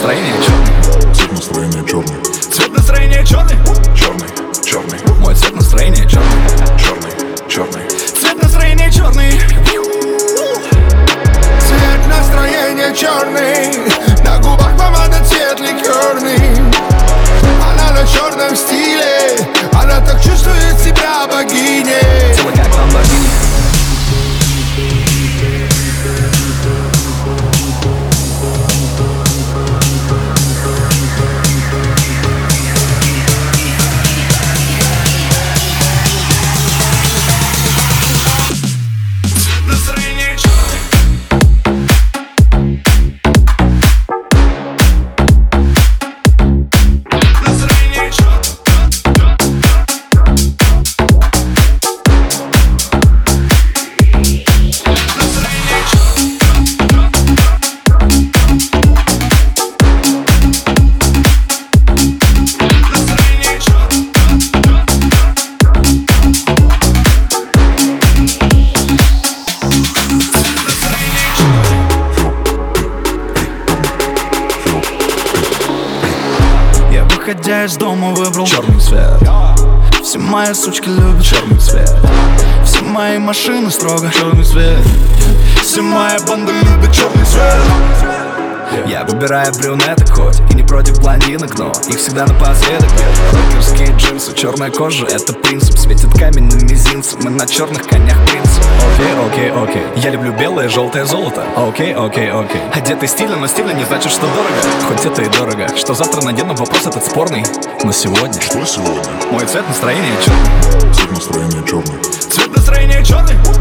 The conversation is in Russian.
настроения черный. Цвет настроения черный. Цвет настроения черный. Черный, черный. Мой цвет настроения черный. Черный, черный. Цвет настроения черный. Цвет настроения черный. На губах помада, цвет ликерный. Она на черном стиле. Она так чувствует себя богиней. Тело как ламборгини. Выходя из дома, выбрал черный цвет. Все мои сучки любят черный цвет. Все мои машины строго Черный цвет. Все мои банды любят черный цвет. Я выбираю брюнеток хоть и не против блондинок, но их всегда напоследок. Рокерские джинсы, черная кожа — это принцип. Светит камень на мизинце, мы на черных конях принцип. Окей. Я люблю белое, желтое золото. Окей. Одетый стильно, но стильно не значит, что дорого. Хоть это и дорого. Что завтра надену, вопрос этот спорный. Но сегодня Что сегодня? мой цвет настроения черный. Цвет настроения черный. Цвет настроения черный.